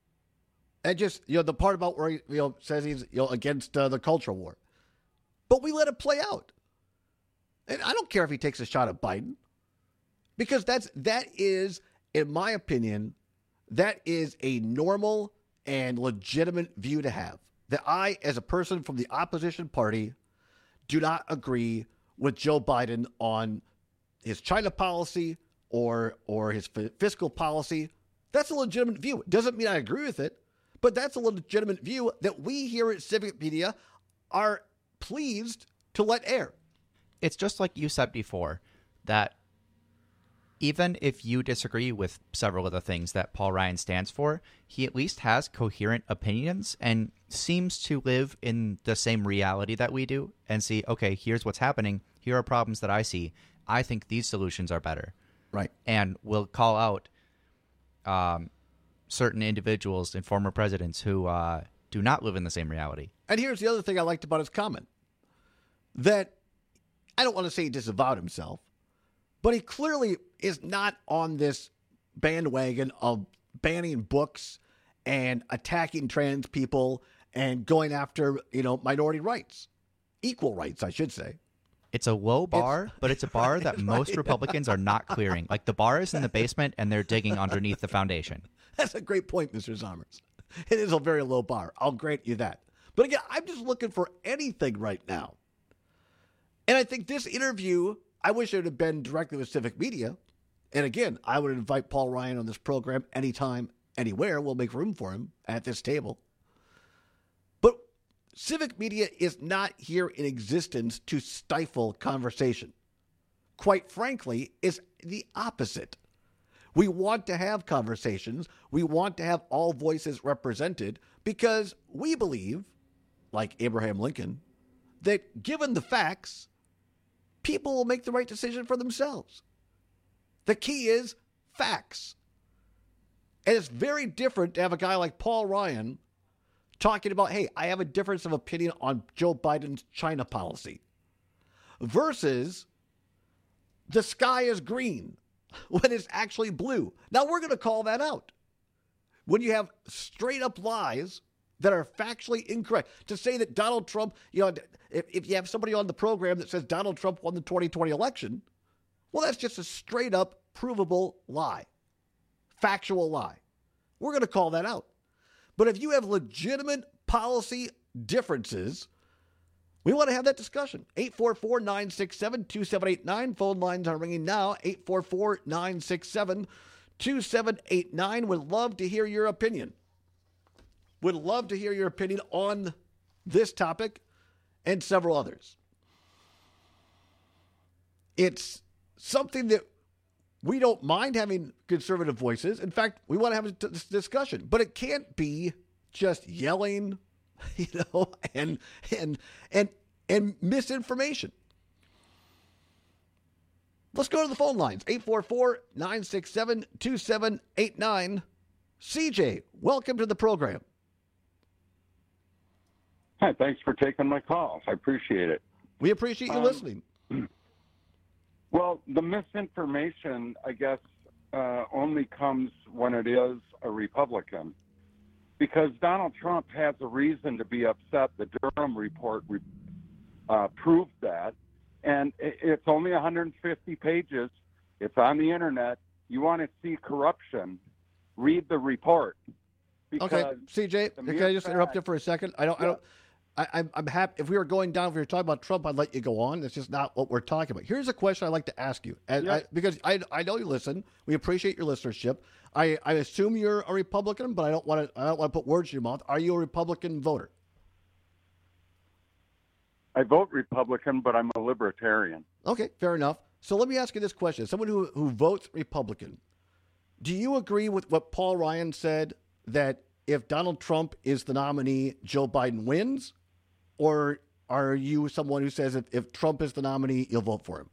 And just the part about where he says he's against the culture war, but we let it play out. And I don't care if he takes a shot at Biden, because that is, in my opinion, that is a normal and legitimate view to have. That I, as a person from the opposition party, do not agree with Joe Biden on his China policy or his fiscal policy. That's a legitimate view. It doesn't mean I agree with it, but that's a legitimate view that we here at Civic Media are pleased to let air. It's just like you said before, that even if you disagree with several of the things that Paul Ryan stands for, he at least has coherent opinions and seems to live in the same reality that we do and see, okay, here's what's happening. Here are problems that I see. I think these solutions are better. Right. And we'll call out certain individuals and former presidents who do not live in the same reality. And here's the other thing I liked about his comment, that I don't want to say he disavowed himself, but he clearly is not on this bandwagon of banning books and attacking trans people and going after, minority rights. Equal rights, I should say. It's a low bar, but it's a bar that most Republicans are not clearing. Like, the bar is in the basement and they're digging underneath the foundation. That's a great point, Mr. Zommers. It is a very low bar. I'll grant you that. But again, I'm just looking for anything right now. And I think this interview, I wish it had been directly with Civic Media. And again, I would invite Paul Ryan on this program anytime, anywhere. We'll make room for him at this table. But Civic Media is not here in existence to stifle conversation. Quite frankly, it's the opposite. We want to have conversations. We want to have all voices represented because we believe, like Abraham Lincoln, that given the facts, people will make the right decision for themselves. The key is facts. And it's very different to have a guy like Paul Ryan talking about, hey, I have a difference of opinion on Joe Biden's China policy, versus the sky is green when it's actually blue. Now, we're going to call that out. When you have straight up lies that are factually incorrect, to say that Donald Trump, if you have somebody on the program that says Donald Trump won the 2020 election, well, that's just a straight up provable lie, factual lie. We're going to call that out. But if you have legitimate policy differences, we want to have that discussion. 844-967-2789. Phone lines are ringing now. 844-967-2789. Would love to hear your opinion. Would love to hear your opinion on this topic and several others. It's something that We don't mind having conservative voices. In fact, we want to have this discussion, but it can't be just yelling, and misinformation. Let's go to the phone lines. 844-967-2789. CJ, welcome to the program. Hi, thanks for taking my call. I appreciate it. We appreciate you listening. Well, the misinformation, I guess, only comes when it is a Republican. Because Donald Trump has a reason to be upset. The Durham report proved that. And it's only 150 pages. It's on the internet. You want to see corruption, read the report. Okay, CJ, can I just interrupt you for a second? I'm happy. If we were going down, if we were talking about Trump, I'd let you go on. That's just not what we're talking about. Here's a question I'd like to ask you, because I know you listen. We appreciate your listenership. I assume you're a Republican, but I don't want to put words in your mouth. Are you a Republican voter? I vote Republican, but I'm a libertarian. Okay, fair enough. So let me ask you this question. Someone who votes Republican, do you agree with what Paul Ryan said, that if Donald Trump is the nominee, Joe Biden wins? Or are you someone who says if Trump is the nominee, you'll vote for him?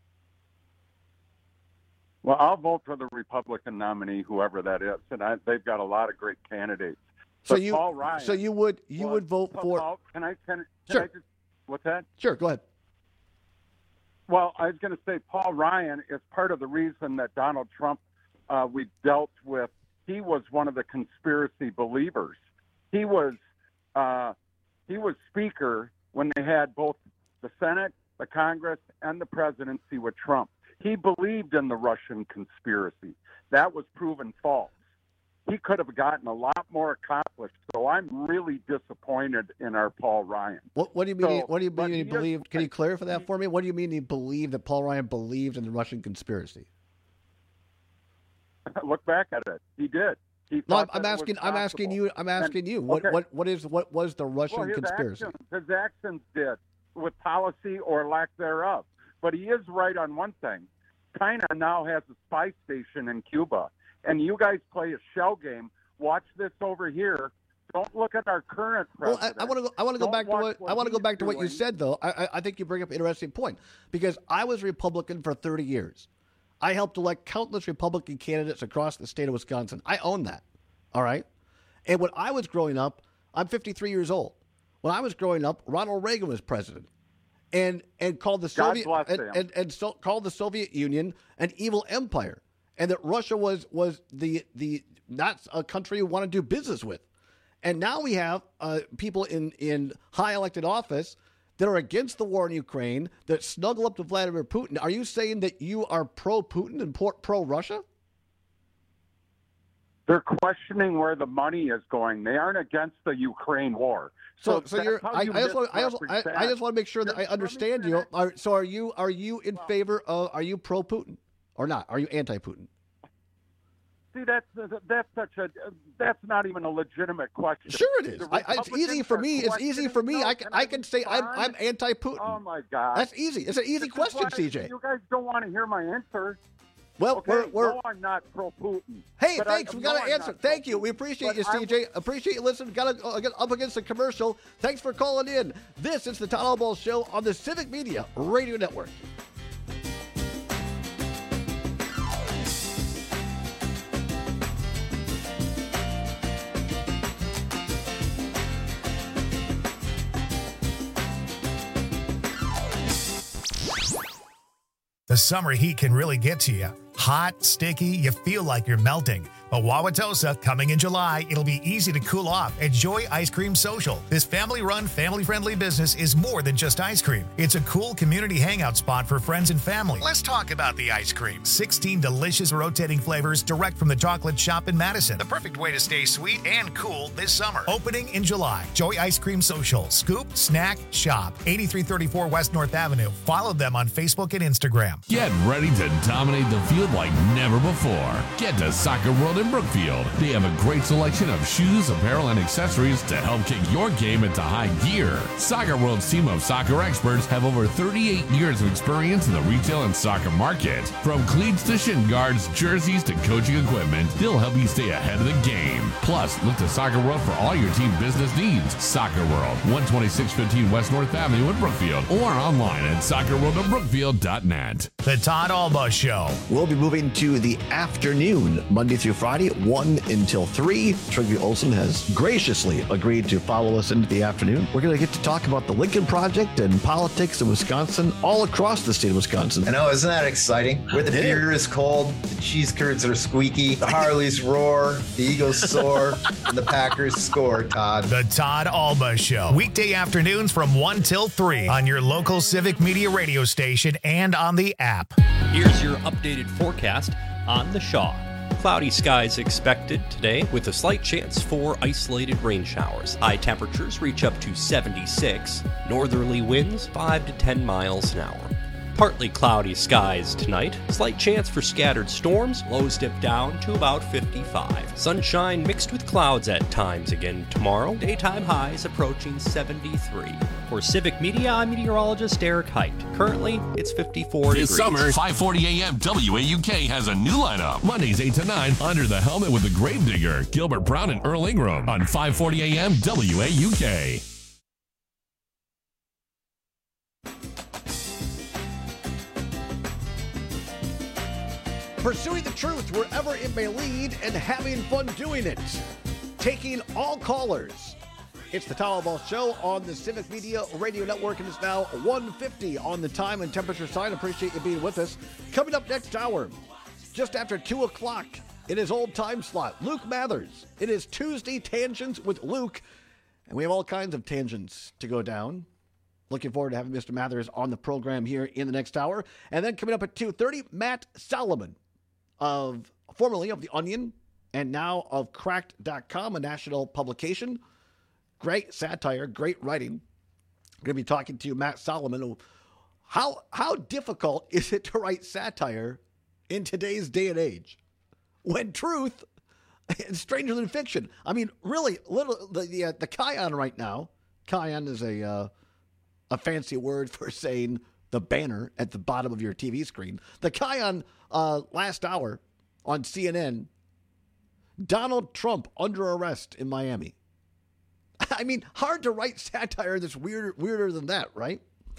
Well, I'll vote for the Republican nominee, whoever that is. And they've got a lot of great candidates. So but Paul Ryan, you would vote for? Can I sure. I just, what's that? Sure, go ahead. Well, I was going to say Paul Ryan is part of the reason that Donald Trump we dealt with. He was one of the conspiracy believers. He was Speaker when they had both the Senate, the Congress, and the presidency with Trump. He believed in the Russian conspiracy. That was proven false. He could have gotten a lot more accomplished. So I'm really disappointed in our Paul Ryan. What do you mean? What do you mean he believed? Can you clarify that for me? What do you mean he believed that Paul Ryan believed in the Russian conspiracy? Look back at it. He did. No, I'm asking you. What was the Russian conspiracy? His actions did, with policy or lack thereof. But he is right on one thing. China now has a spy station in Cuba, and you guys play a shell game. Watch this over here. Don't look at our current president. Well, I want to go back to what you said, though. I think you bring up an interesting point, because I was Republican for 30 years. I helped elect countless Republican candidates across the state of Wisconsin. I own that. All right. And when I was growing up, I'm 53 years old. When I was growing up, Ronald Reagan was president, and called the called the Soviet Union an evil empire, and that Russia was the not a country you want to do business with. And now we have people in high elected office that are against the war in Ukraine, that snuggle up to Vladimir Putin. Are you saying that you are pro-Putin and pro-Russia? They're questioning where the money is going. They aren't against the Ukraine war. So you're. I just want to make sure that I understand you. So are you in favor of? Are you pro-Putin or not? Are you anti-Putin? See, that's not even a legitimate question. Sure, it is. It's easy for me. It's easy for me. I can say I'm anti-Putin. Oh my God, that's easy. It's an easy question, CJ. You guys don't want to hear my answer. Well, okay, we're no, I'm not pro-Putin. Hey, thanks. We got to answer. Thank you. We appreciate you, CJ. Appreciate you listening. Got to get up against the commercial. Thanks for calling in. This is the Todd Ball Show on the Civic Media Radio Network. The summer heat can really get to you. Hot, sticky, you feel like you're melting. But Wauwatosa, coming in July, it'll be easy to cool off at Joy Ice Cream Social. This family-run, family-friendly business is more than just ice cream. It's a cool community hangout spot for friends and family. Let's talk about the ice cream. 16 delicious rotating flavors direct from the chocolate shop in Madison. The perfect way to stay sweet and cool this summer. Opening in July. Joy Ice Cream Social. Scoop, snack, shop. 8334 West North Avenue. Follow them on Facebook and Instagram. Get ready to dominate the field like never before. Get to Soccer World in Brookfield. They have a great selection of shoes, apparel, and accessories to help kick your game into high gear. Soccer World's team of soccer experts have over 38 years of experience in the retail and soccer market. From cleats to shin guards, jerseys to coaching equipment, they'll help you stay ahead of the game. Plus, look to Soccer World for all your team business needs. Soccer World, 12615 West North Avenue in Brookfield, or online at soccerworldofbrookfield.net. The Todd Alba Show. We'll be moving to the afternoon, Monday through Friday, 1 until 3. Trygve Olsen has graciously agreed to follow us into the afternoon. We're going to get to talk about the Lincoln Project and politics in Wisconsin, all across the state of Wisconsin. I know, isn't that exciting? Where the beer is cold, the cheese curds are squeaky, the Harleys roar, the Eagles soar, and the Packers score, Todd. The Todd Alba Show. Weekday afternoons from 1 till 3 on your local Civic Media radio station and on the app. Here's your updated forecast on the Shaw. Cloudy skies expected today with a slight chance for isolated rain showers. High temperatures reach up to 76. Northerly winds 5 to 10 miles an hour. Partly cloudy skies tonight. Slight chance for scattered storms. Lows dip down to about 55. Sunshine mixed with clouds at times again tomorrow. Daytime highs approaching 73. For Civic Media, I'm meteorologist Eric Height. Currently, it's 54 This degrees. summer, 540 AM WAUK has a new lineup. Mondays 8 to 9, Under the Helmet with the Gravedigger, Gilbert Brown and Earl Ingram on 540 AM WAUK. Pursuing the truth wherever it may lead and having fun doing it. Taking all callers. It's the Todd Alba Show on the Civic Media Radio Network, and it's now 1:50 on the time and temperature side. Appreciate you being with us. Coming up next hour, just after 2 o'clock, in his old time slot, Luke Mathers. It is Tuesday Tangents with Luke, and we have all kinds of tangents to go down. Looking forward to having Mr. Mathers on the program here in the next hour. And then coming up at 2:30, Matt Solomon, formerly of The Onion and now of Cracked.com, a national publication. Great satire, great writing. I'm going to be talking to Matt Solomon. How difficult is it to write satire in today's day and age when truth is stranger than fiction? I mean, really, the Kion right now, Kion is a fancy word for saying the banner at the bottom of your TV screen. The Kion last hour on CNN, Donald Trump under arrest in Miami. I mean, hard to write satire that's weirder than that, right?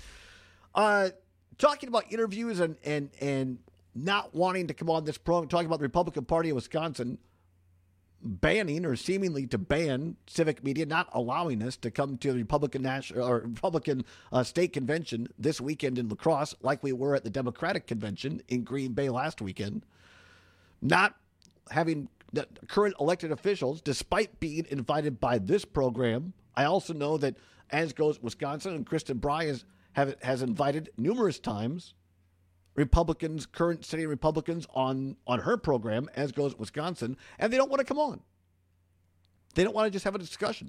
Talking about interviews and not wanting to come on this program, talking about the Republican Party of Wisconsin banning or seemingly to ban civic media, not allowing us to come to the Republican state convention this weekend in La Crosse, like we were at the Democratic convention in Green Bay last weekend. Not having the current elected officials, despite being invited by this program. I also know that As Goes Wisconsin and Kristen Bry has invited numerous times Republicans, current sitting Republicans on her program, As Goes Wisconsin, and they don't want to come on. They don't want to just have a discussion.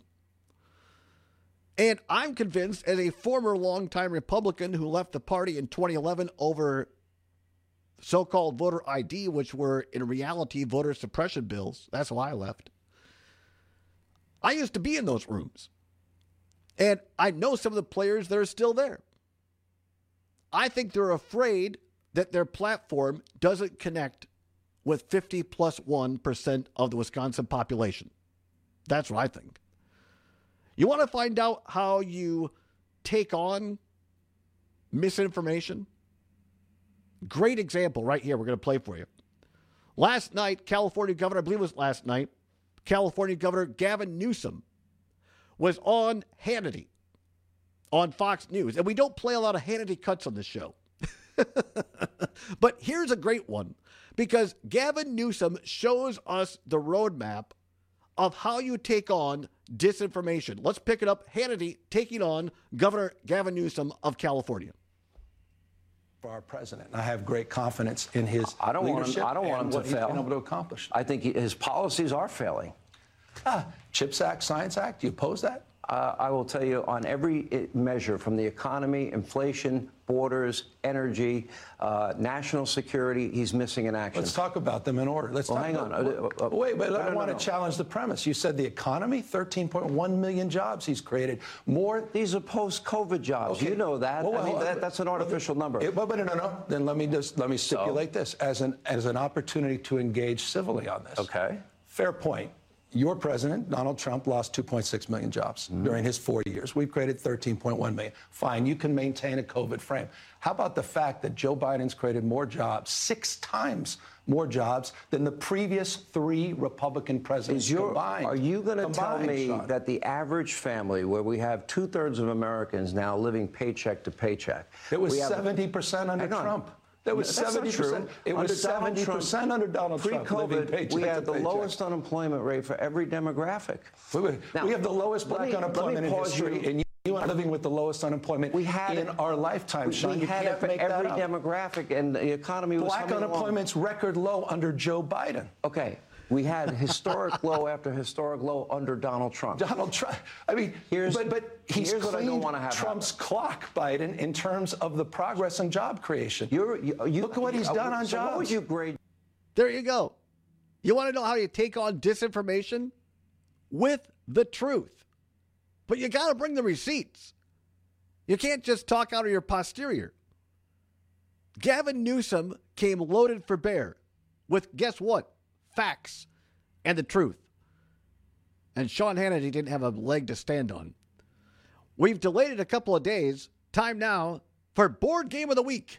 And I'm convinced, as a former longtime Republican who left the party in 2011 over so-called voter ID, which were in reality voter suppression bills, that's why I left. I used to be in those rooms. And I know some of the players that are still there. I think they're afraid that their platform doesn't connect with 50+1% of the Wisconsin population. That's what I think. You want to find out how you take on misinformation? Great example right here we're going to play for you. Last night, California Governor, I believe it was last night, California Governor Gavin Newsom was on Hannity on Fox News. And we don't play a lot of Hannity cuts on this show. But here's a great one, because Gavin Newsom shows us the roadmap of how you take on disinformation. Let's pick it up. Hannity taking on Governor Gavin Newsom of California. For our president, I have great confidence in his leadership. I don't want him to what fail. He's been able to accomplish. I think his policies are failing. CHIPS Act, Science Act. Do you oppose that? I will tell you, on every measure, from the economy, inflation, borders, energy, national security, he's missing in action. Let's talk about them in order. Hang on. Wait, but I want to challenge the premise. You said the economy, 13.1 million jobs he's created. More. These are post-COVID jobs. Okay. You know that. That's an artificial number. No. Then let me stipulate this as an opportunity to engage civilly on this. Okay. Fair point. Your president, Donald Trump, lost 2.6 million jobs during his 4 years. We've created 13.1 million. Fine, you can maintain a COVID frame. How about the fact that Joe Biden's created more jobs, 6 times more jobs, than the previous 3 Republican presidents combined? Are you going to tell me Sean, that the average family, where we have 2/3 of Americans now living paycheck to paycheck, it was 70% under Trump? That was 70%. It was 70% under Donald Trump. Pre-COVID, we had the lowest unemployment rate for every demographic. We have the lowest black unemployment in history, and you are living with the lowest unemployment in our lifetime, Sean. We had it for every demographic, and the economy was black unemployment's record low under Joe Biden. Okay. We had historic low after historic low under Donald Trump. But he's cleaned Trump's clock, Biden, in terms of the progress in job creation. Look at what he's done on jobs. What would you grade? There you go. You want to know how you take on disinformation? With the truth. But you got to bring the receipts. You can't just talk out of your posterior. Gavin Newsom came loaded for bear with, guess what? Facts and the truth. And Sean Hannity didn't have a leg to stand on. We've delayed it a couple of days. Time now for Board Game of the Week.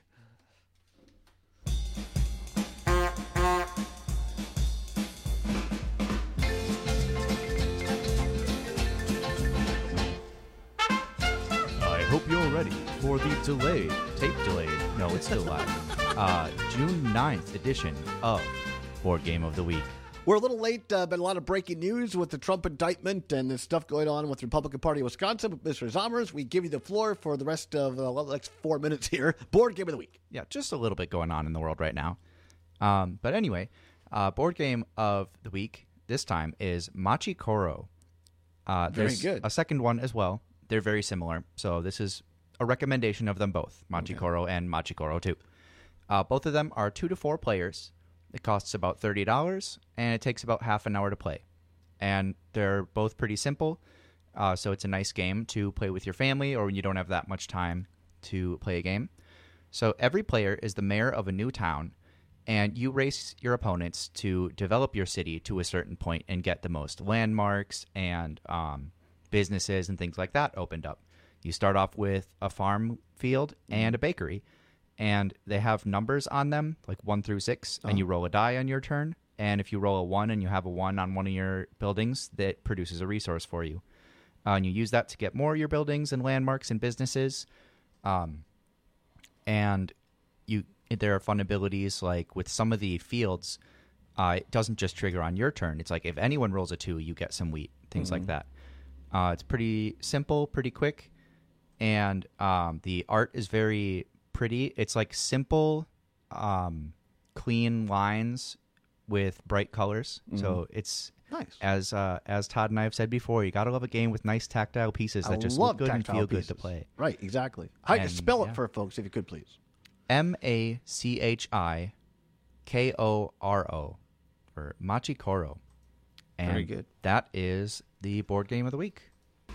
I hope you're ready for the tape delayed. No, it's still live. June 9th edition of Board Game of the Week. We're a little late. Been a lot of breaking news with the Trump indictment and the stuff going on with the Republican Party of Wisconsin. But Mr. Zommers, we give you the floor for the rest of the next 4 minutes here. Board Game of the Week. Yeah, just a little bit going on in the world right now. But anyway, Board Game of the Week this time is Machi Koro. Very good. A second one as well. They're very similar. So this is a recommendation of them both, Machi Koro and Machi Koro 2. Both of them are 2 to 4 players. It costs about $30, and it takes about half an hour to play. And they're both pretty simple, so it's a nice game to play with your family or when you don't have that much time to play a game. So every player is the mayor of a new town, and you race your opponents to develop your city to a certain point and get the most landmarks and businesses and things like that opened up. You start off with a farm field and a bakery. And they have numbers on them, like 1 through 6, and you roll a die on your turn. And if you roll a 1 and you have a 1 on one of your buildings, that produces a resource for you. And you use that to get more of your buildings and landmarks and businesses. And there are fun abilities, like with some of the fields, it doesn't just trigger on your turn. It's like if anyone rolls a 2, you get some wheat, things like that. It's pretty simple, pretty quick. And the art is very pretty. It's like simple, clean lines with bright colors. So it's nice. As Todd and I have said before, you gotta love a game with nice tactile pieces that just look good and feel good to play. Right, exactly. How do you spell it for folks, if you could, please? MACHIKORO for Machi Koro. And very good. That is the Board Game of the Week.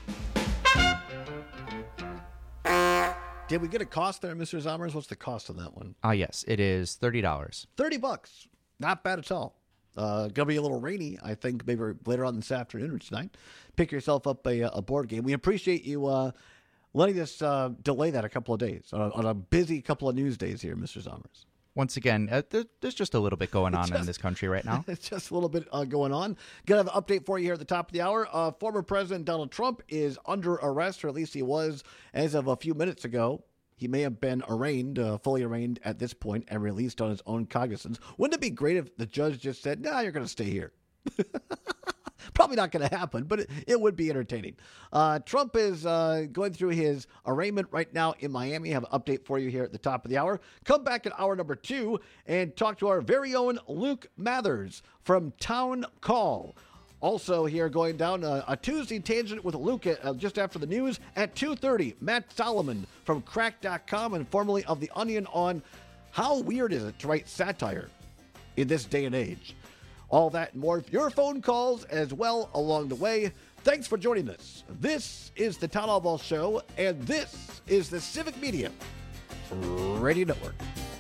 Did we get a cost there, Mr. Zommers? What's the cost on that one? Yes, it is $30. $30. Not bad at all. Gonna be a little rainy, I think, maybe later on this afternoon or tonight. Pick yourself up a board game. We appreciate you letting us delay that a couple of days on a busy couple of news days here, Mr. Zommers. Once again, there's just a little bit going on in this country right now. It's just a little bit going on. Going to have an update for you here at the top of the hour. Former President Donald Trump is under arrest, or at least he was as of a few minutes ago. He may have been arraigned, fully arraigned at this point, and released on his own cognizance. Wouldn't it be great if the judge just said, "Nah, you're going to stay here"? Probably not going to happen, but it would be entertaining. Trump is going through his arraignment right now in Miami. I have an update for you here at the top of the hour. Come back in hour number 2 and talk to our very own Luke Mathers from Town Call. Also here going down a Tuesday Tangent with Luke just after the news at 2:30. Matt Solomon from Crack.com and formerly of The Onion on how weird is it to write satire in this day and age. All that and more. Your phone calls as well along the way. Thanks for joining us. This is the Todd Albaugh Show, and this is the Civic Media Radio Network.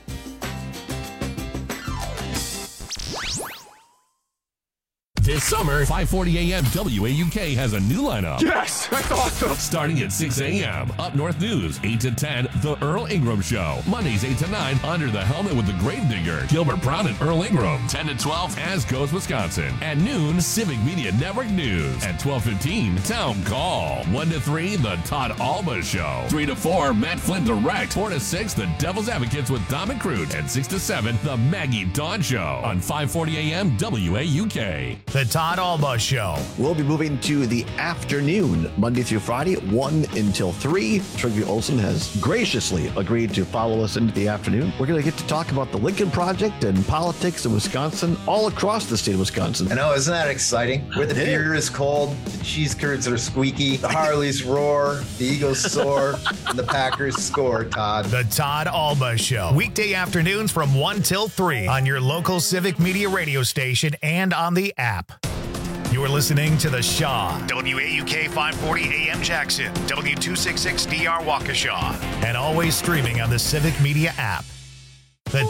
This summer, 5:40 a.m. WAUK has a new lineup. Yes, that's awesome. Starting at 6 a.m. Up North News, 8 to 10, The Earl Ingram Show. Mondays, 8 to 9, Under the Helmet with the Gravedigger, Gilbert Brown and Earl Ingram. 10 to 12, As Goes Wisconsin. At noon, Civic Media Network News. At 12:15, Town Call. 1 to 3, The Todd Albaugh Show. 3 to 4, Matt Flynn Direct. 4 to 6, The Devil's Advocates with Dom and Crute. And 6 to 7, The Maggie Dawn Show. On 5:40 a.m. WAUK. The Todd Albaugh Show. We'll be moving to the afternoon, Monday through Friday, 1 until 3. Trygve Olsen has graciously agreed to follow us into the afternoon. We're going to get to talk about the Lincoln Project and politics in Wisconsin, all across the state of Wisconsin. I know, isn't that exciting? Where the beer is cold, the cheese curds are squeaky, the Harleys roar, the Eagles soar, and the Packers score, Todd. The Todd Albaugh Show. Weekday afternoons from 1 till 3 on your local Civic Media radio station and on the app. You're listening to The Shaw, WAUK 540 AM Jackson, W266DR Waukesha, and always streaming on the Civic Media app.